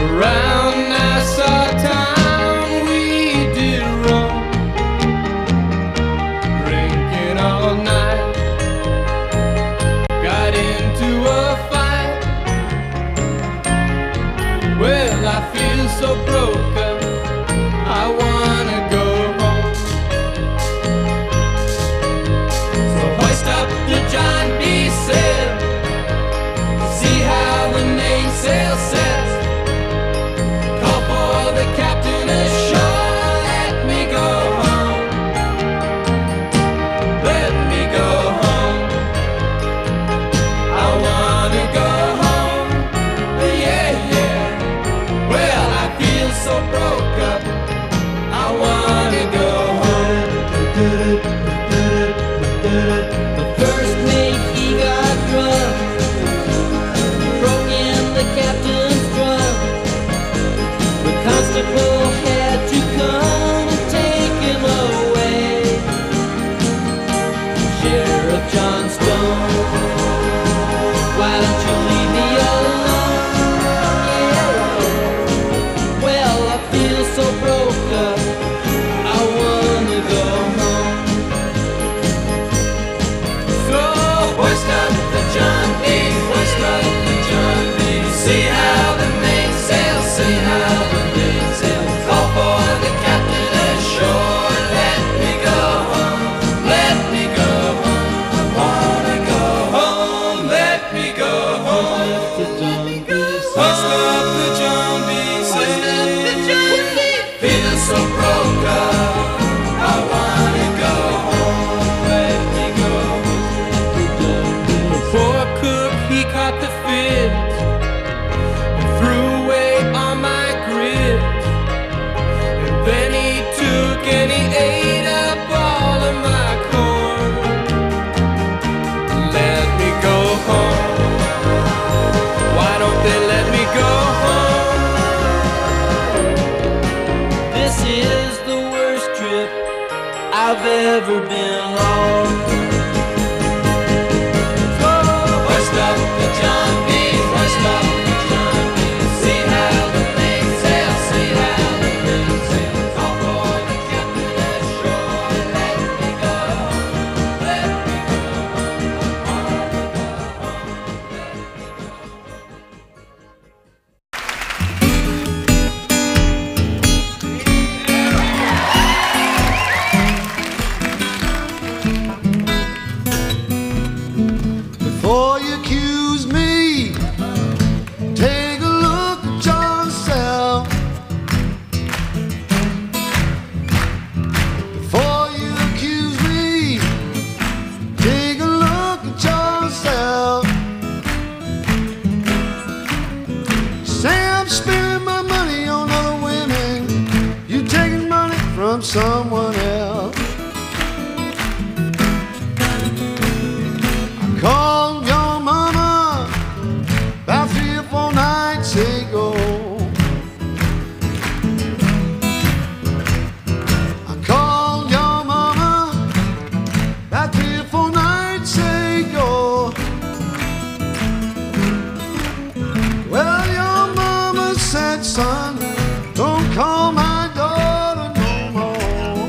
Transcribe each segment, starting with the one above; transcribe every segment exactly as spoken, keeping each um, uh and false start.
Around Nassau town we did roam, drinking all night. Got into a fight. Well, I feel so broke up, I wanna go home. So hoist up the John B. sail, see how the mainsail sets. Call for the captain ashore, let me go home. Let me go home. I wanna go home. Yeah, yeah. Well, I feel so broke up, I wanna go home. The first mate, he got drunk, broke in the captain's drum. The constable had to come and take him away. Sheriff John Stone, why don't you leave me alone? Yeah. Well, I feel so broke up, I wanna go home. So hoist up the John B, hoist up the John B. See how the mainsail, see how the mainsail. Call for the captain ashore, let me go home, let me go home. I wanna go home, let me go home. Hoist up the John B, hoist up the John B. Feel so broke up, I wanna go home, let me go home. The poor cook, he caught the fit and threw away all my grit. And then he took and he ate up all of my corn. Let me go home. Why don't they let me go home? This is the worst trip I've ever been on. So hoist up the John B, hoist up the John B. See how the mainsail, see how the mainsail. Call for the captain ashore, let me go home, let me go home. I wanna go home, let me go Before you accuse me, take a look at yourself. Before you accuse me, take a look at yourself. Say I'm spending my money on other women, you taking money from someone else. Called your mama about three or four nights ago. I called your mama about three or four nights ago. Well, your mama said, son, don't call my daughter no more.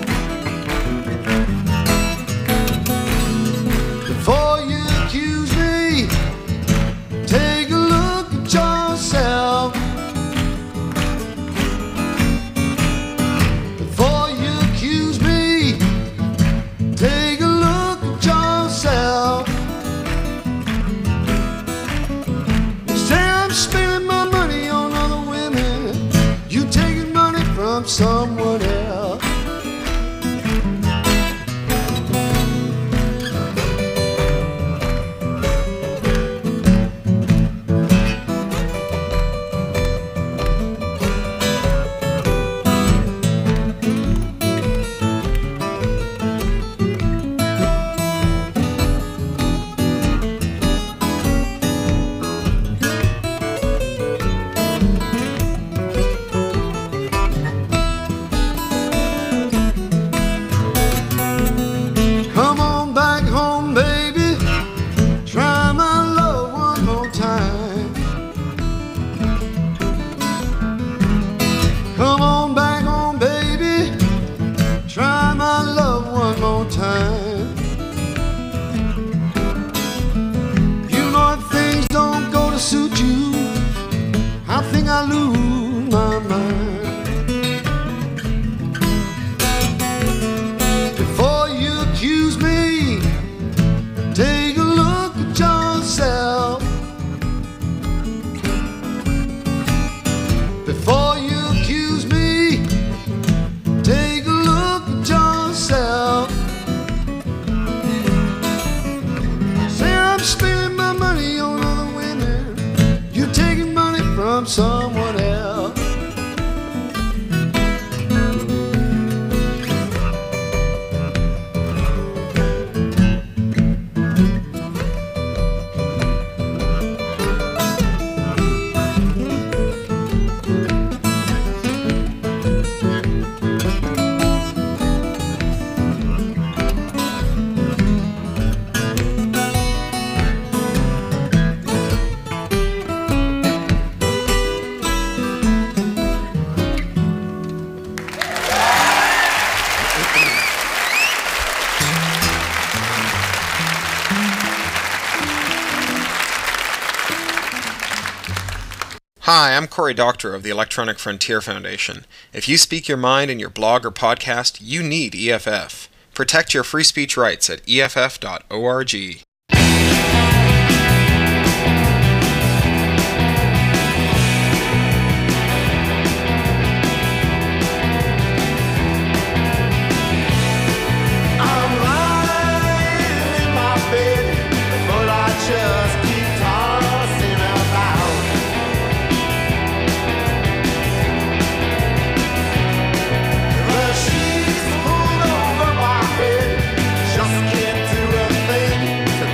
I think I lose my mind. Before you accuse me, take a look at yourself. Before you accuse me, take a look at yourself. Say I'm spending my money on other women, you're taking money from someone else. Hi, I'm Cory Doctorow of the Electronic Frontier Foundation. If you speak your mind in your blog or podcast, you need E F F. Protect your free speech rights at E F F dot org. Just can't do a thing to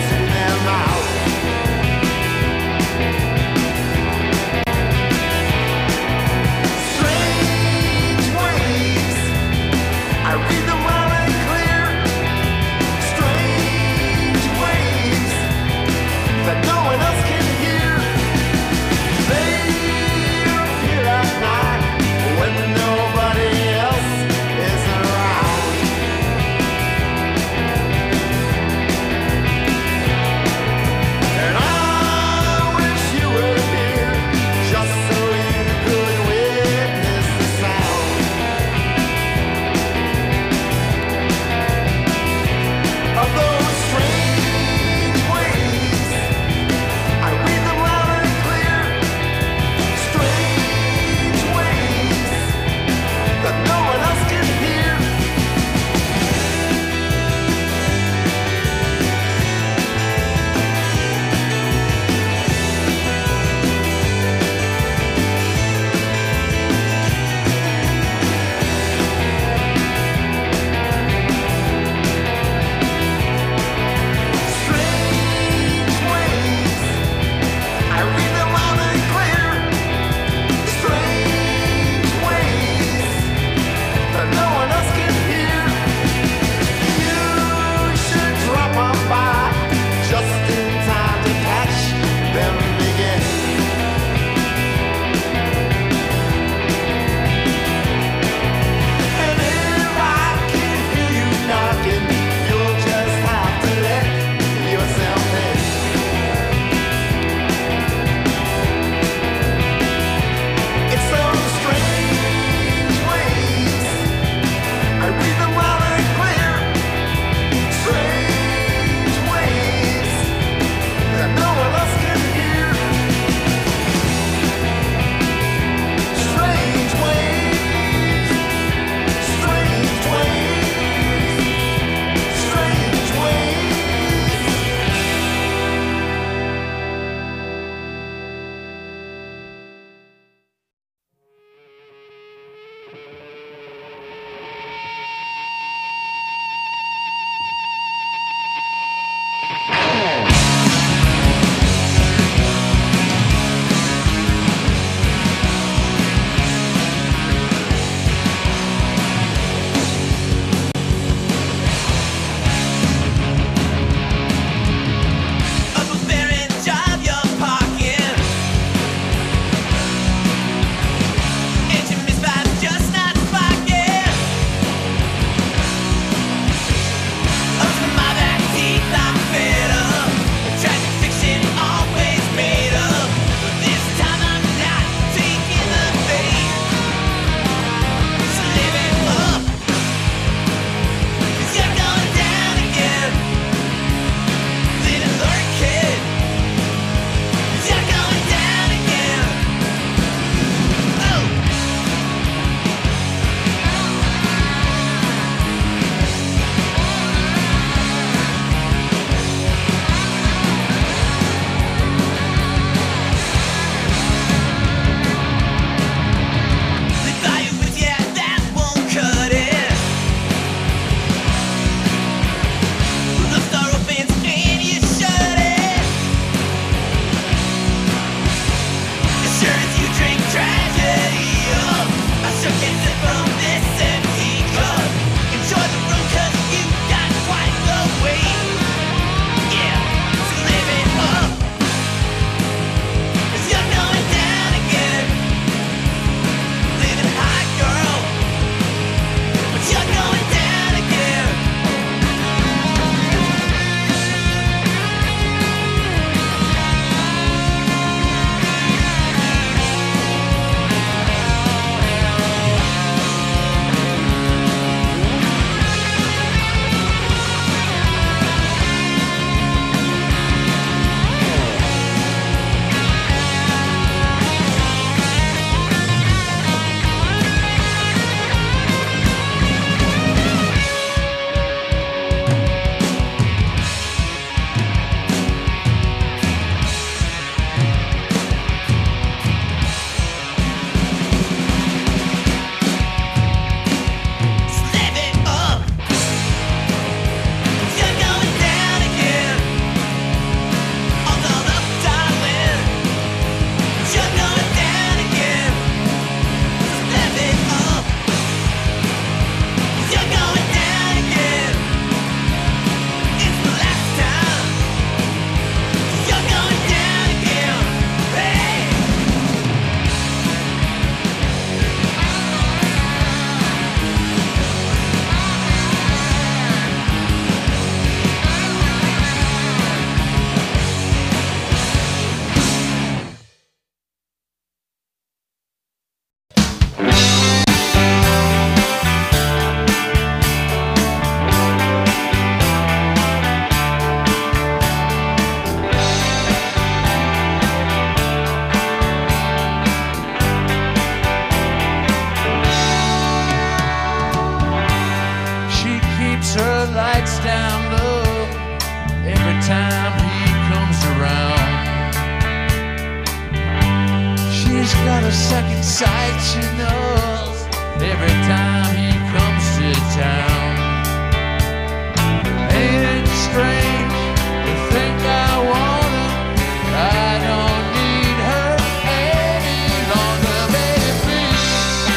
got a second sight, she knows, every time he comes to town. Ain't it strange to think I want her? I don't need her any longer, baby, please.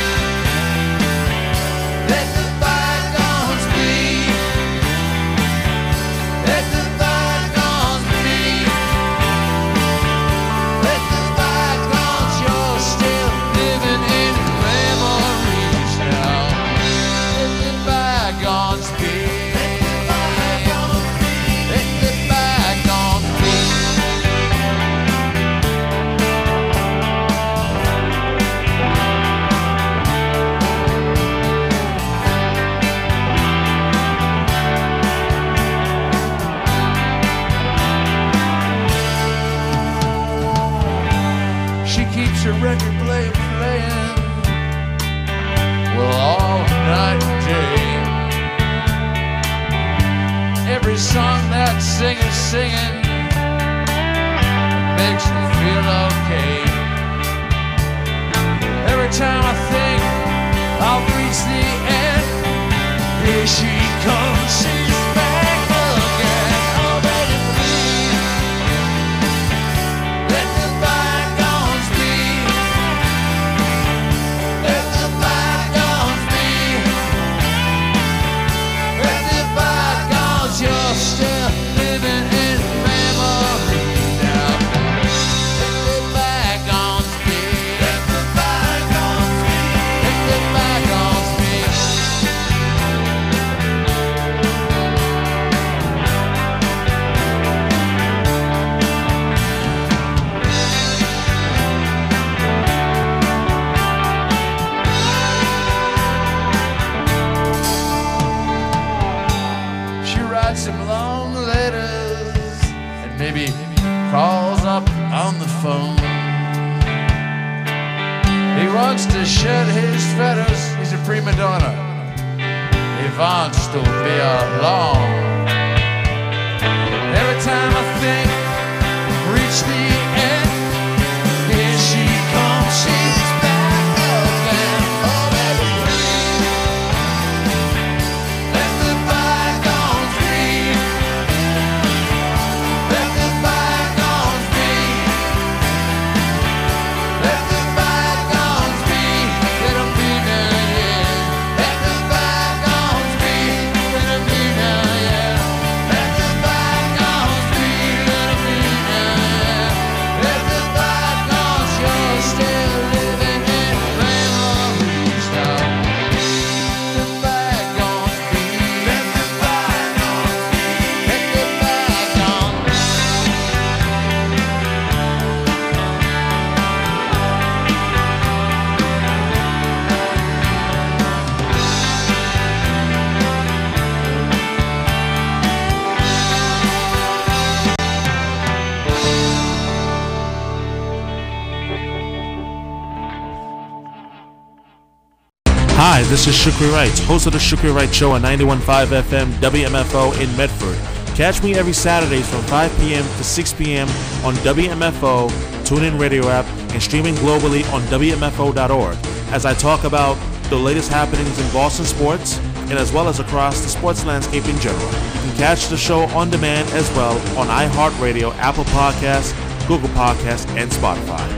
Let the bygones be. Let the bygones be. Let the bygones, you're still living in memories now. Let the bygones be. Let the bygones be. Let the bygones be. She keeps her record player playing, well, all night and day. Every song that singer's singing makes me feel okay. Every time I think I'll reach the end, here she comes, she's back again. Oh, baby, please, let the bygones be. Let the bygones be. Let the bygones, you're still living in memory now. Let the bygones be. Let the bygones be. Let the bygones be. She writes him long letters and maybe calls up on the phone. He wants to shed his feathers, he's a prima donna. He wants to be alone. Every time I think reach the end, here she comes, she's back again. Oh, baby, please, let the bygones be. Let the bygones be. Let the bygones be. Let them be now, yeah. Let the bygones be. Let them be now, yeah. Let the bygones be. Let them be now, yeah. Let the bygones, you're still living in memories now. Let the bygones be. Let the bygones be. Let the bygones. Hi, this is Shukri Wright, host of the Shukri Wright Show on ninety-one point five F M W M F O in Medford. Catch me every Saturdays from five p.m. to six p.m. on W M F O, TuneIn Radio app, and streaming globally on W M F O dot org as I talk about the latest happenings in Boston sports and as well as across the sports landscape in general. You can catch the show on demand as well on iHeartRadio, Apple Podcasts, Google Podcasts, and Spotify.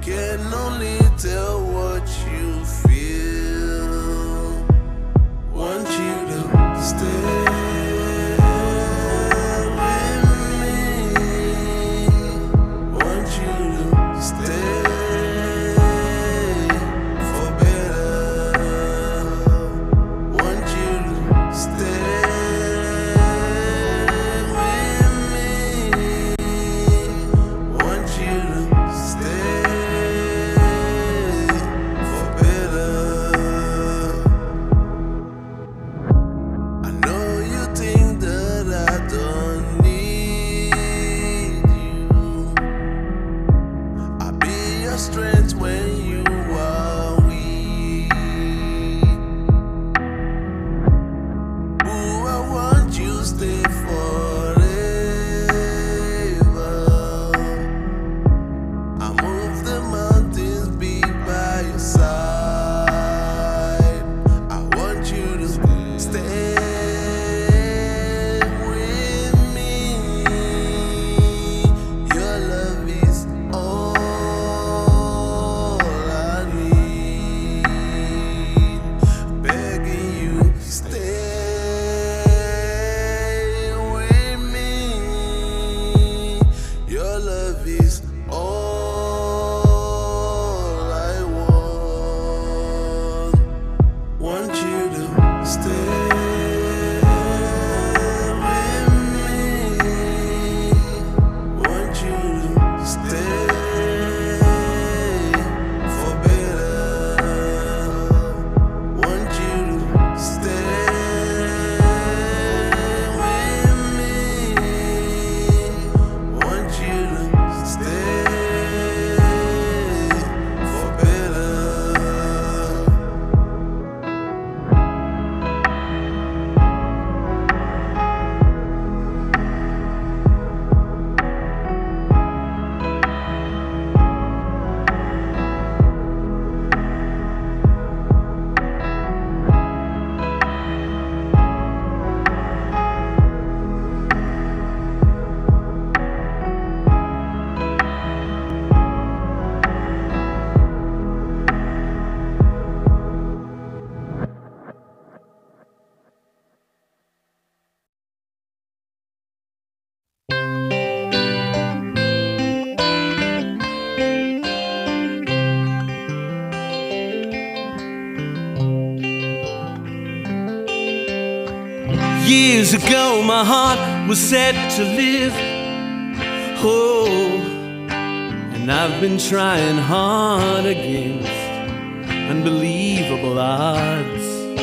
can only tell what you feel. Want you to stay with me. Want you to stay for better. Want you to stay with me. Want you to stay for better. I know you think that I don't need you. I'll be your strength when you are weak. Ooh, I want you to stay forever. I move the mountains, be by your side. I want you to stay with me. Your love is all I need. Begging you, stay with me. Your love is all I want. Want you to stay with me. Want you to stay for better. Want you to stay with me. Want you to stay for better. Years ago, my heart was set to live. Oh, and I've been trying hard against unbelievable odds.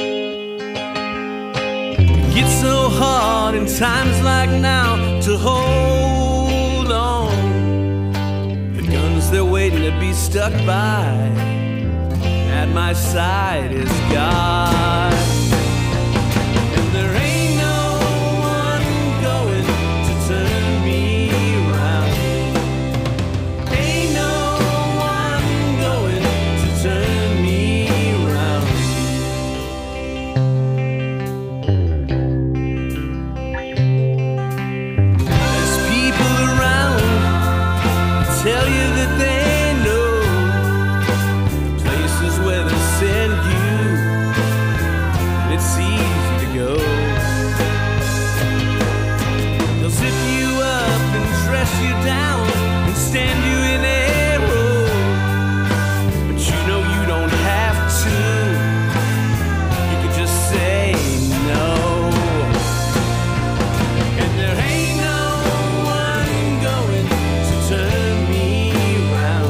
It's so hard in times like now to hold on. The guns they're waiting to be stuck by. At my side is God. And there ain't no one going to turn me around. Ain't no one going to turn me around. There's people around that tell you that they know the places where they send you, and it's easy to go. They'll zip you up and dress you down and stand you in a row, but you know you don't have to. You could just say no. And there ain't no one going to turn me around.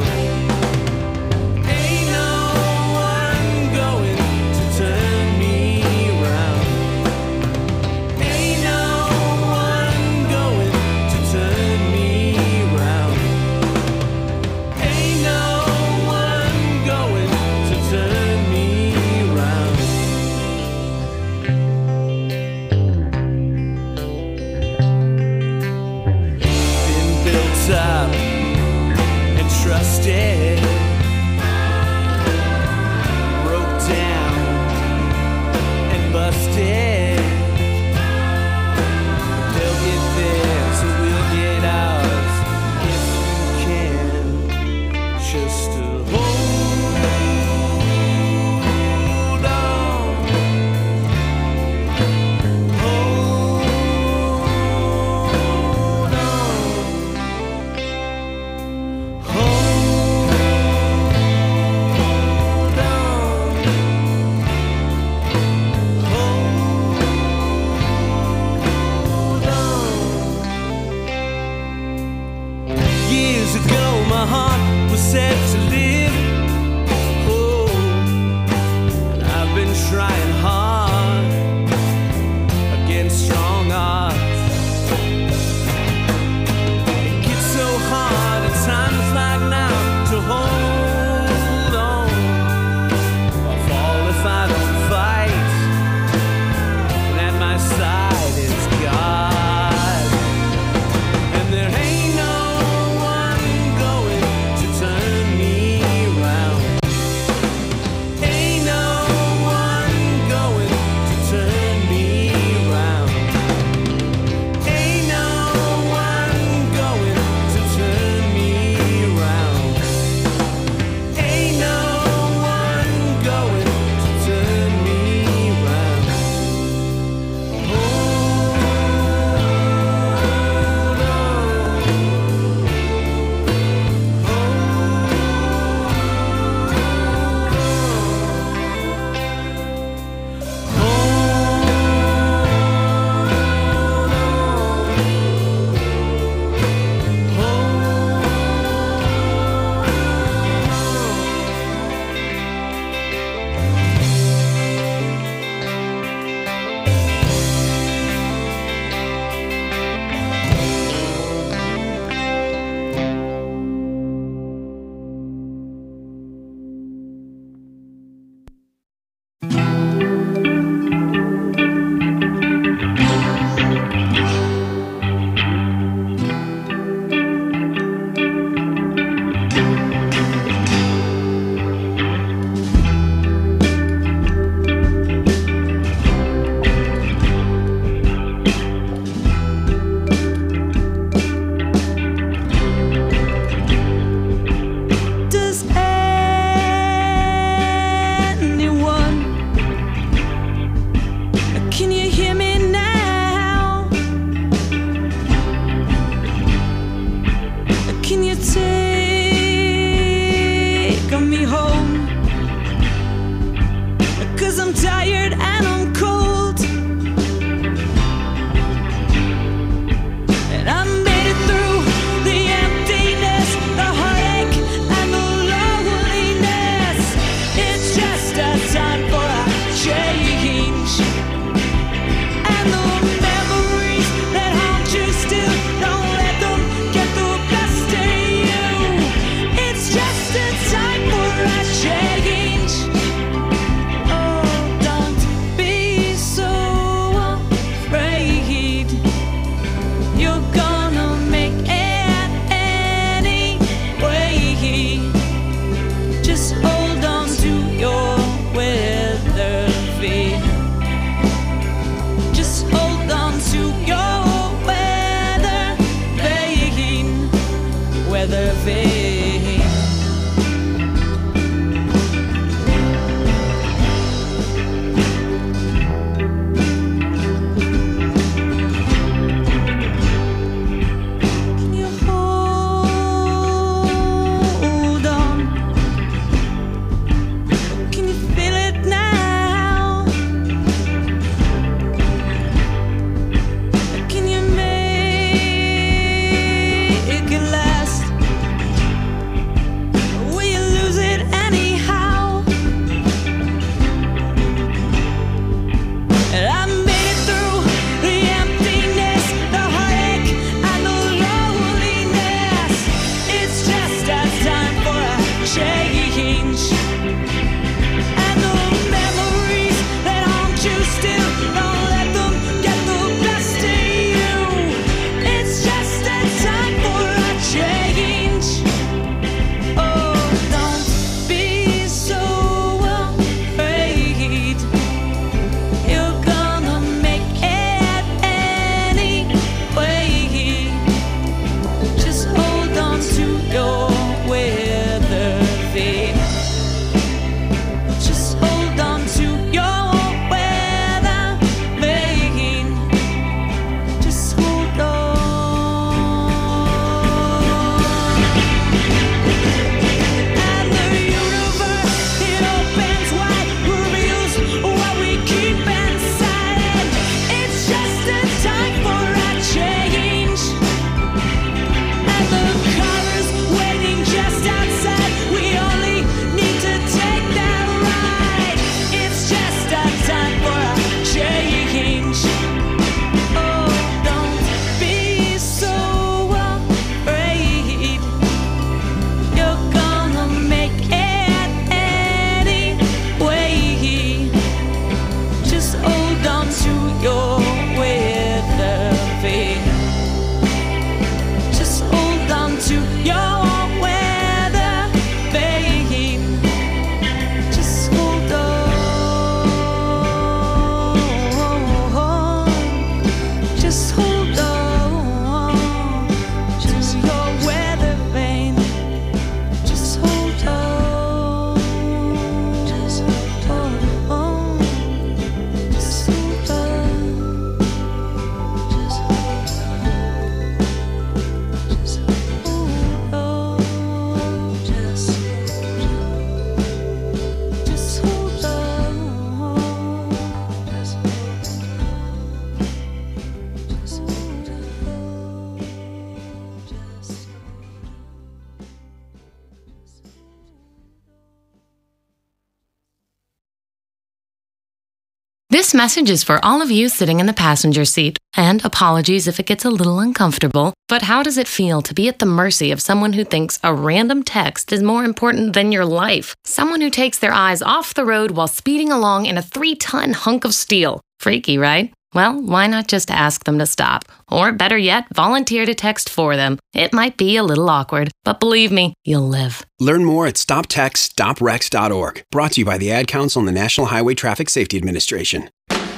This message is for all of you sitting in the passenger seat, and apologies if it gets a little uncomfortable, but how does it feel to be at the mercy of someone who thinks a random text is more important than your life? Someone who takes their eyes off the road while speeding along in a three-ton hunk of steel. Freaky, right? Well, why not just ask them to stop? Or better yet, volunteer to text for them. It might be a little awkward, but believe me, you'll live. Learn more at stop text stop wrecks dot org. Brought to you by the Ad Council and the National Highway Traffic Safety Administration.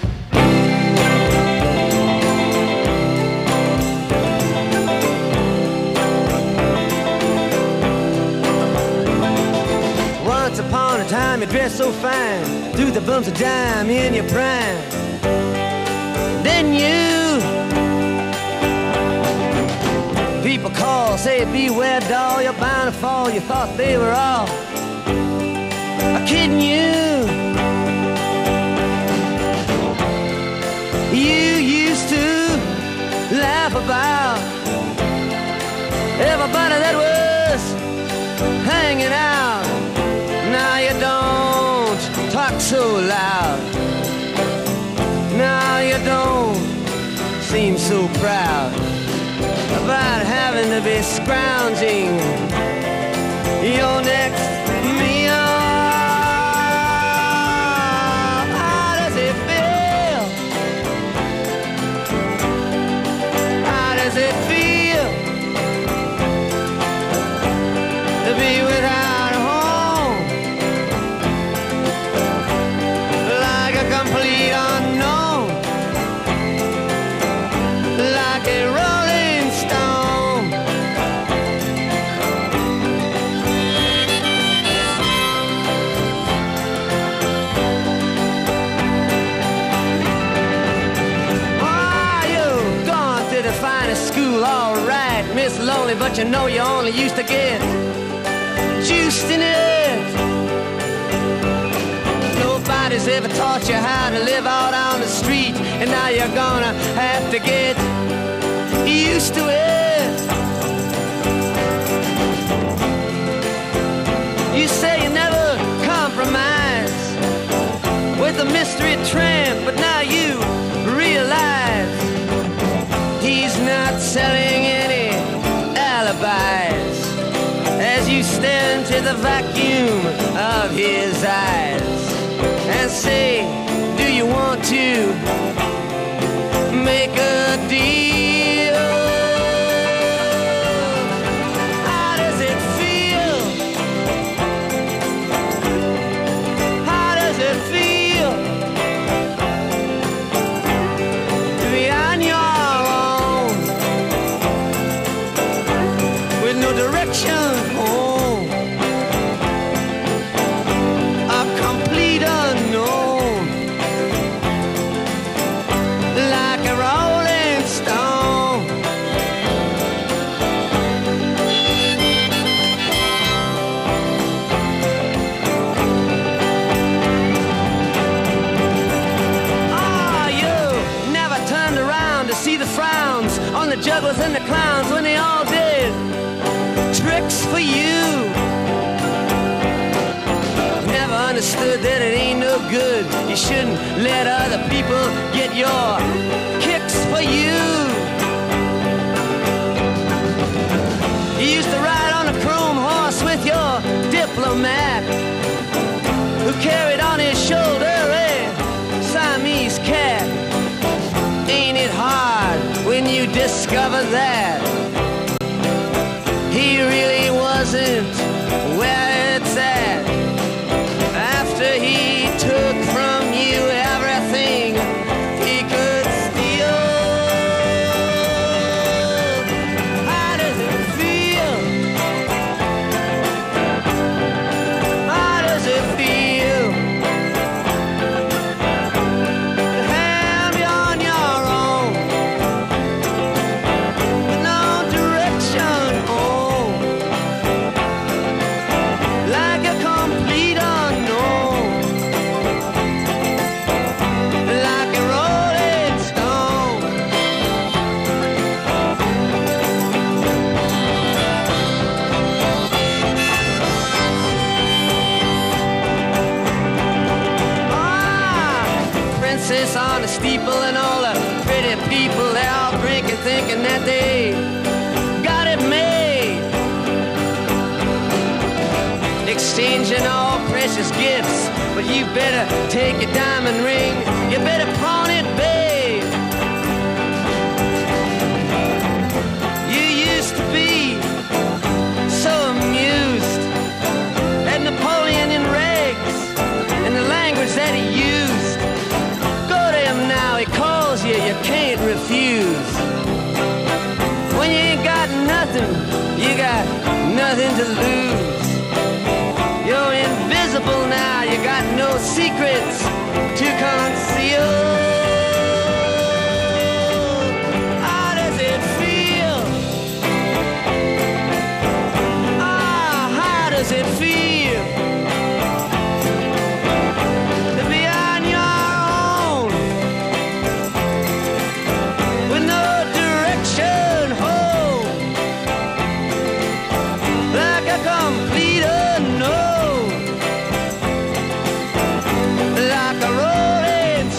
Once upon a time you dressed so fine, threw the bumps of dime in your prime. Then you, people call, say beware doll, you're bound to fall. You thought they were all kidding you. You used to laugh about everybody that was hanging out. Now you don't talk so loud. Now you don't seem so proud about having to be scrounging your next meal. How does it feel? How does it feel to be without a home? Like a complete unknown, like a rolling stone. only, but you know you only used to get juiced in it. Nobody's ever taught you how to live out on the street, and now you're gonna have to get used to it. You say you never compromise with a mystery tramp, but now you realize he's not selling any alibis as you stare into the vacuum of his eyes and say, do you want to make a deal? How does it feel? How does it feel to be on your own with no direction home? A complete unknown, like a rolling stone. Ah, you never turned around to see the frowns on the jugglers and the clowns when they all did tricks for you. Never understood that it ain't no good. You shouldn't let other people get your kicks for you. You used to ride on a chrome horse with your diplomat, who carried on his shoulder a Siamese cat. Ain't it hard when you discover that he really wasn't where it's at? After he took from you everything he could steal. How does it feel? How does it feel to have you on your own with no direction home, like a complete unknown, like a rolling stone? Ah, princess on the steeple and all the pretty people, they're all drinking, thinking that they got it made, exchanging all precious gifts. But you better take your diamond ring, you better pawn it, babe. You used to be so amused at Napoleon in rags and the language that he used. Go to him now, he calls you, you can't refuse. When you ain't got nothing, you got nothing to lose. You're invisible now, you got no secrets to conceal. How does it feel? Ah, how does it feel to be on your own with no direction home, like a complete unknown, like a rolling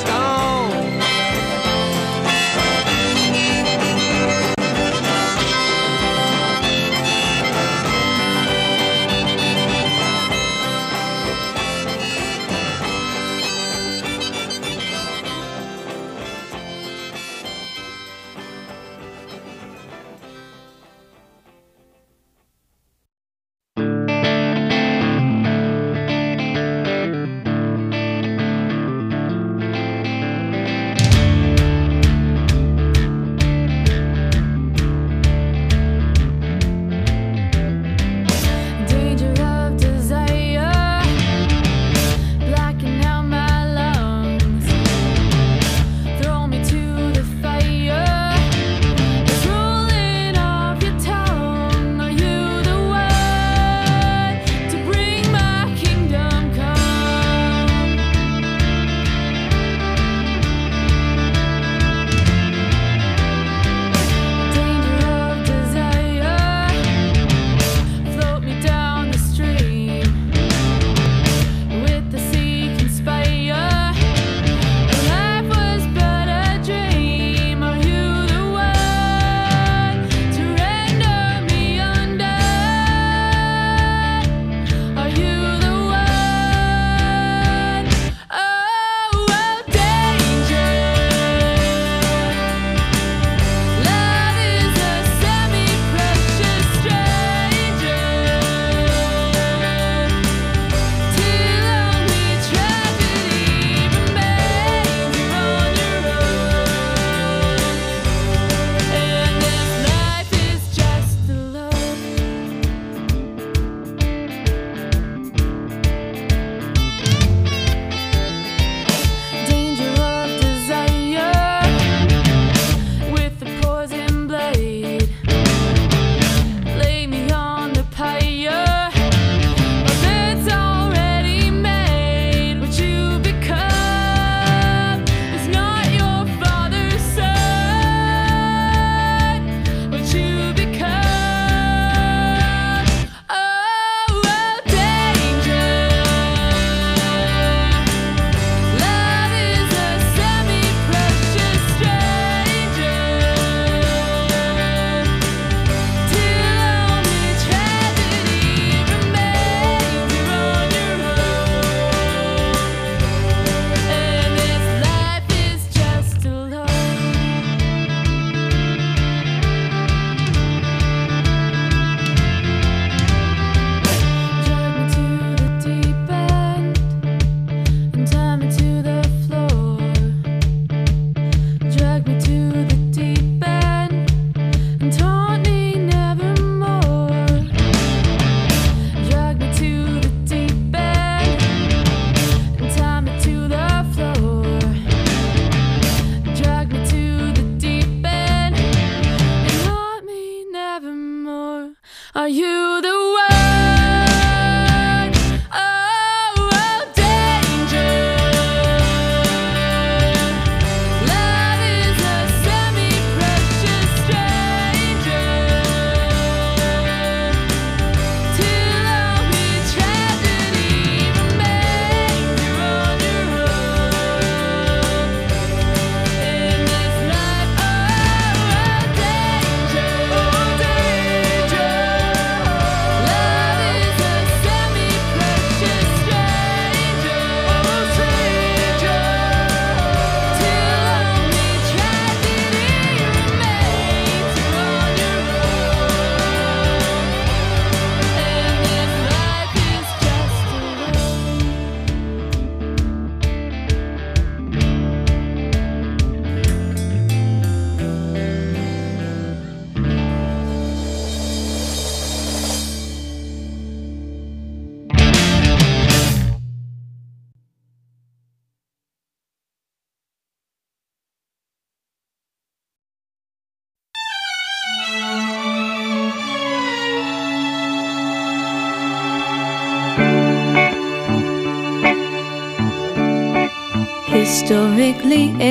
Historically, it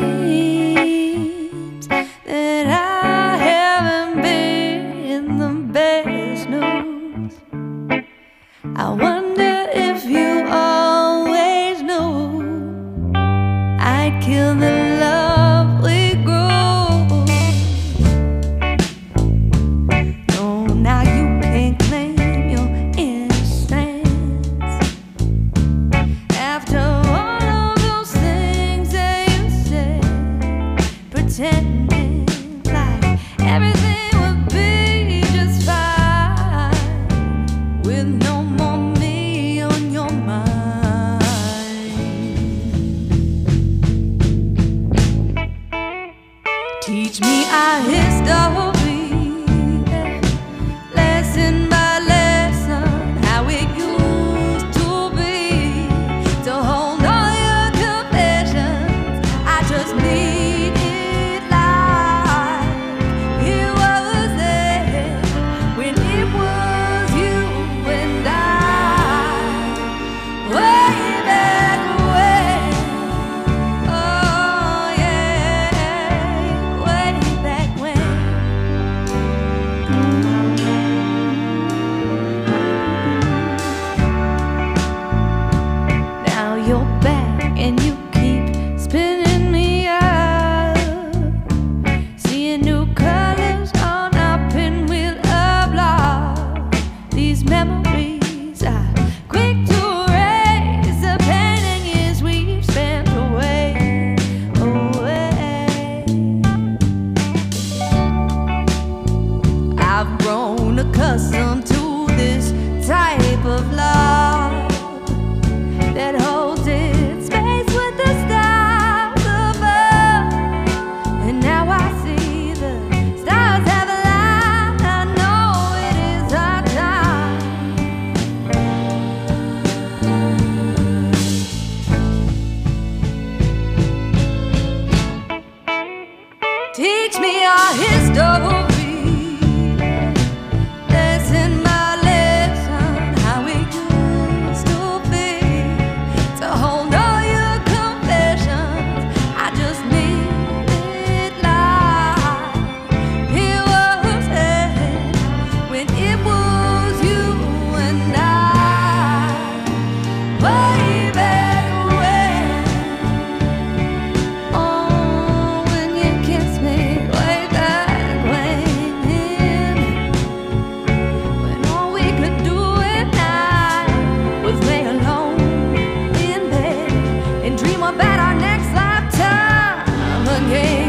seems that I haven't been the best news. I wonder if you always knew I'd kill the love we grew. No, now you can't claim your innocence after all of those things that you said, pretending like everything would be just fine with no more me on your mind. Teach me our history, lesson by lesson, how it used to be. To hold all your confessions, I just need it like it was there when it was you and I, way back when. Oh yeah, way back when. Now you're back and you keep spinning me out, seeing new colors on our pinwheel of love. These memories are quick to erase the pain and years we've spent away, away. I've grown accustomed to this type of love that holds its space with the stars above. And now I see the stars have aligned. I know it is our time. Teach me our history, lesson by lesson, how it used to be. To hold all your confessions, I just need it like it was then when it was you and I, way back when. Oh, when you kissed me, way back when. When all we could do at night was lay alone in bed and dream about our next lifetime again.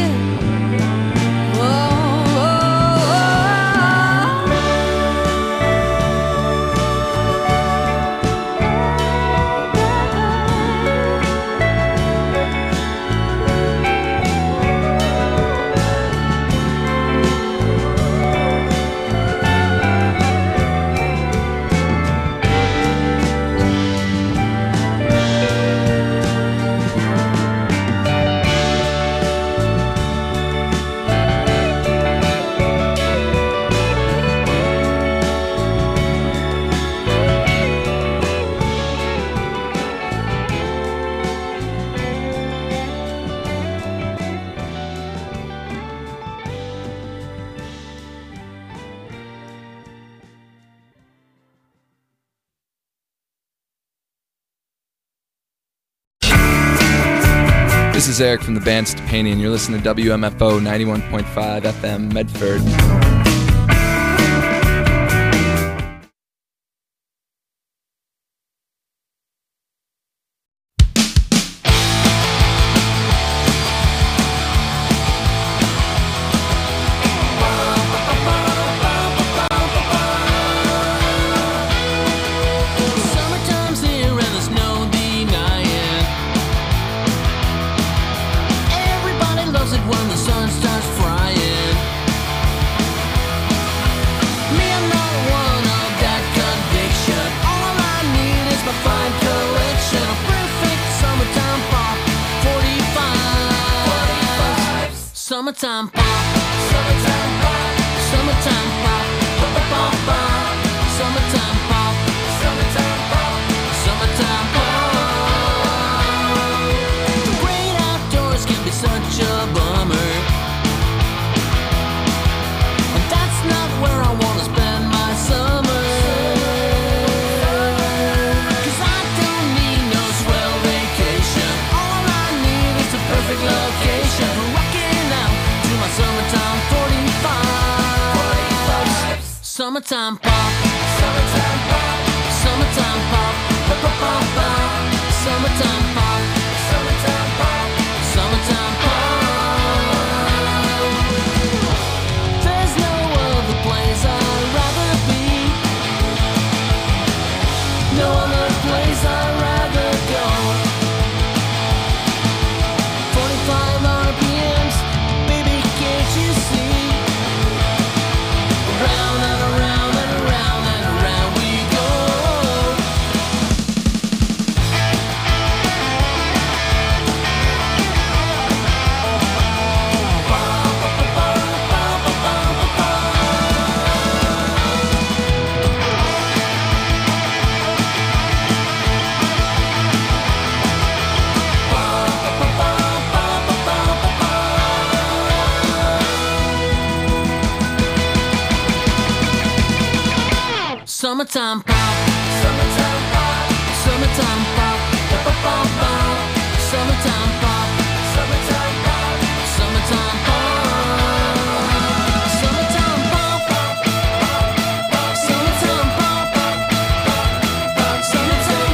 This is Eric from the band Stepani, and you're listening to W M F O ninety-one point five F M Medford. Summertime's here and there's no denying. Everybody loves it when the sun starts frying. Me, I'm not one of that conviction. All I need is my fine collection of perfect summertime pop forty-five. Summertime pop. Summertime pop. Summertime pop. Pop, pop, pop, pop. Summertime pop. Summertime pop. Summertime pop. Summertime pop, summertime pop, summertime pop, pop, pop, pop, pop. Summertime pop, summertime pop, summertime pop. There's no other place I'd rather be, no other place I'd rather go. forty-five R P Ms, baby, can't you see? Round and around and around and around we go. Summertime pop, summertime pop, summertime pop, pop, pop, pop, pop. Summertime pop, summertime pop, summertime pop, summertime pop, summertime pop, summertime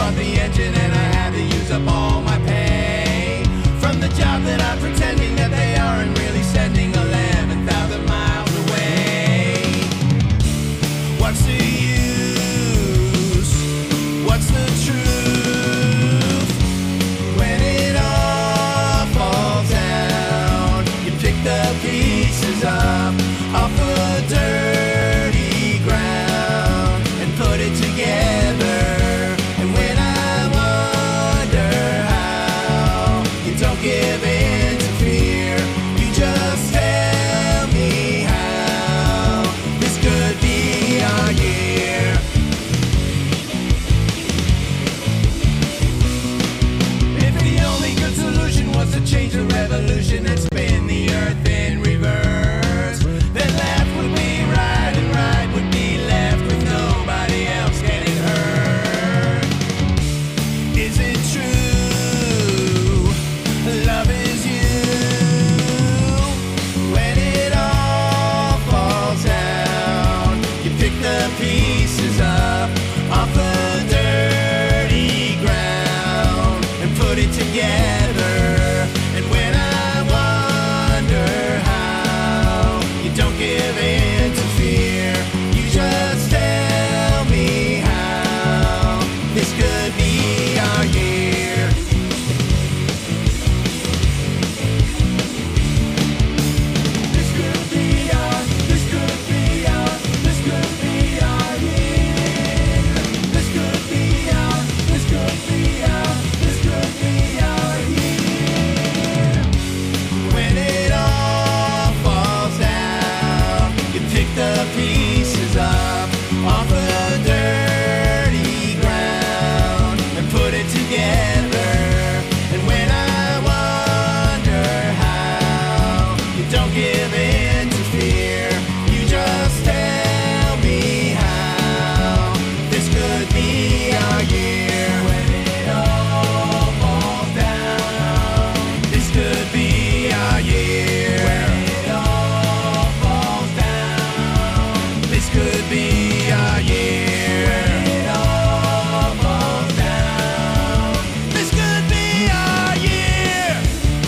off the engine and I had to use up all my pay. From the job that I'm pretending that they aren't really sending eleven thousand miles away. What's the use? What's the truth? When it all falls down, you pick the pieces up off the dirty ground and put it together. And when I wonder how you don't give in to fear, you just tell me how this could be our year. If the only good solution was to change the revolution and spin the earth in reverse, then left would be right and right would be left with nobody else getting hurt. Is it true? Love is you. When it all falls down, you pick the pieces up off the dirty ground and put it together. And when I wonder how you don't give in to fear, you just tell me how this could be our year. This could be our, this could be our, this could be our year. This could be our, this could be our, this could be our year. When it all falls down, you pick the pieces up off the dirty ground and put it together. And when I wonder how you don't give in to fear, you just tell me how this could be our year. When it all falls down, this could be our year. When it all falls down, this could be our year. When it all falls down, this could be our year.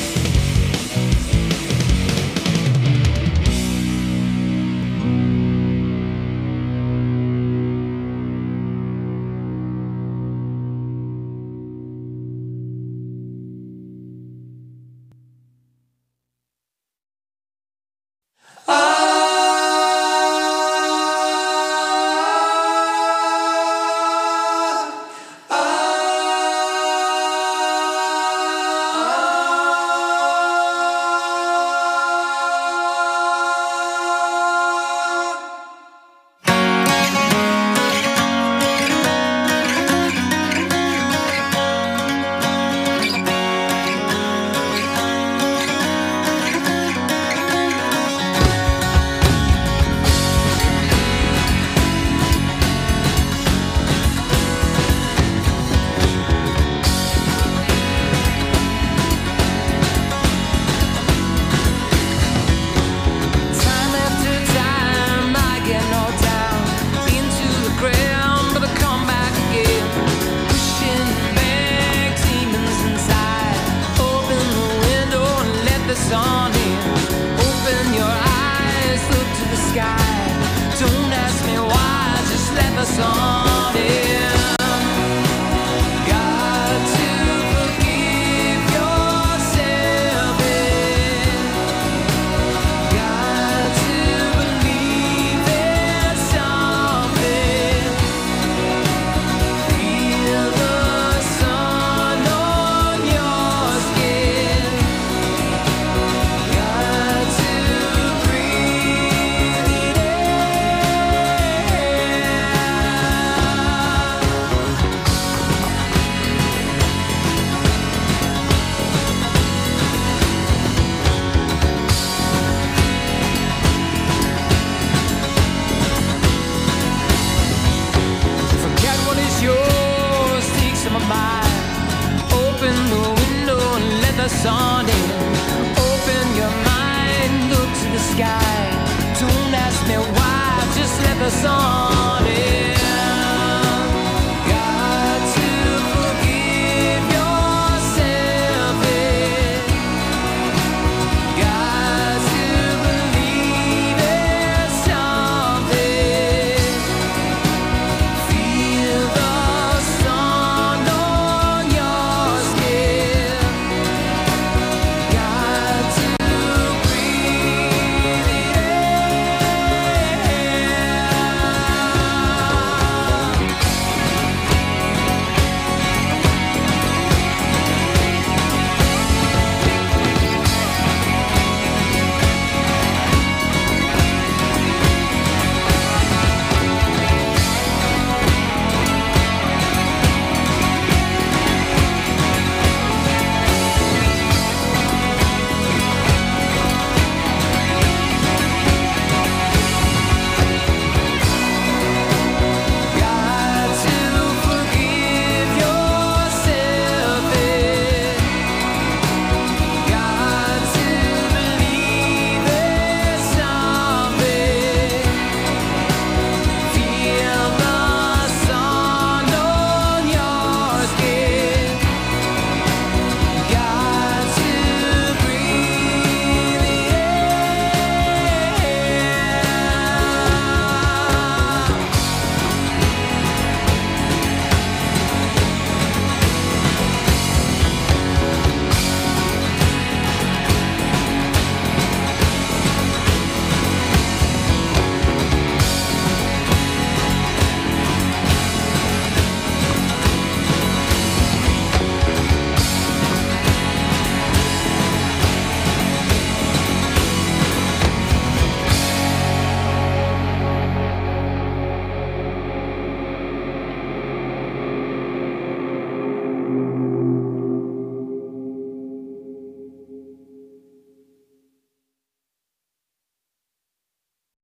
Time after time, I get knocked down into the ground, but I come back again, pushing back demons inside. Open the window and let the sun in. Open your eyes, look to the sky. Don't ask me why, just let the sun in. Got to forgive yourself. Got to believe there's something. Feel the sun on your skin. Got to breathe it Forget what is yours, take some of mine. Open the window and let the sun in. Open your mind, look to the sky. Don't ask me why, just let the sun in. Got to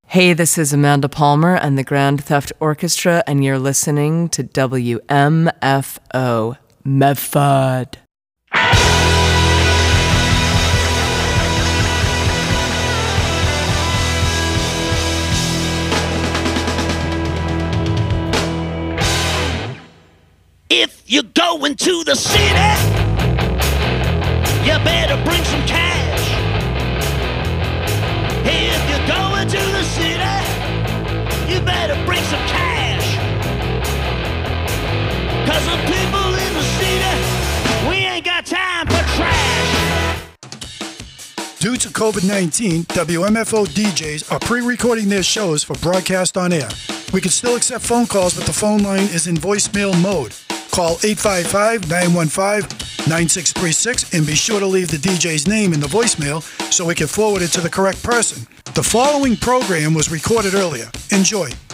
Hey, this is Amanda Palmer and the Grand Theft Orchestra, and you're listening to W M F O Medford. If you're going to the city, you better bring some cash. If you're going to the city, you better bring some cash. Cause the people in the city, we ain't got time for trash. Due to COVID nineteen, W M F O D Js are pre-recording their shows for broadcast on air. We can still accept phone calls, but the phone line is in voicemail mode. Call eight five five, nine one five, nine six three six and be sure to leave the D J's name in the voicemail so we can forward it to the correct person. The following program was recorded earlier. Enjoy.